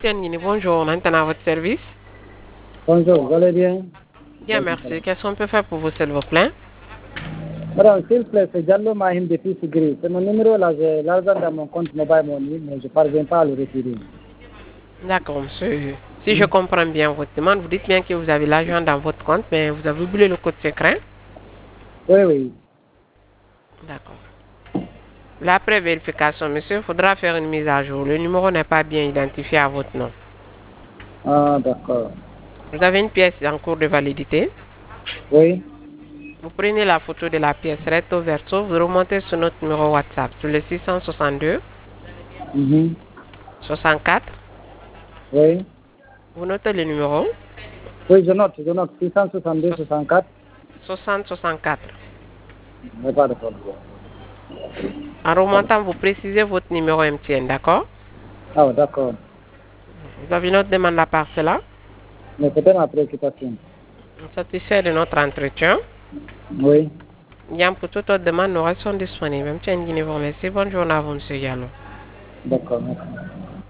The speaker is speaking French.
Tianini, bonjour, maintenant à votre service. Bonjour, vous allez bien? Bien, merci. Qu'est-ce qu'on peut faire pour vous, s'il vous plaît? Madame, s'il vous plaît, c'est Diallo Mahim depuis Sigri. C'est mon numéro là, j'ai l'argent dans mon compte mobile money, mais je ne parviens pas à le retirer. D'accord, monsieur. Si je comprends bien votre demande, vous dites bien que vous avez l'argent dans votre compte, mais vous avez oublié le code secret. Oui, oui. D'accord. L'après vérification, monsieur, il faudra faire une mise à jour. Le numéro n'est pas bien identifié à votre nom. Ah, d'accord. Vous avez une pièce en cours de validité. Oui. Vous prenez la photo de la pièce recto verso, vous remontez sur notre numéro WhatsApp, sur le 662 Mhm. 64. Oui. Vous notez le numéro Oui, je note. 662 64. 60 64. Mais pas de problème. En remontant, vous précisez votre numéro MTN, d'accord? Ah, d'accord. Vous avez une autre demande à part cela? Mais peut-être ma préoccupation. Satisfait de notre entretien. Oui. Bien, pour toute autre demande, nous restons disponibles. MTN Guinée vous remercie. Bonne journée à vous, monsieur Diallo. D'accord, merci.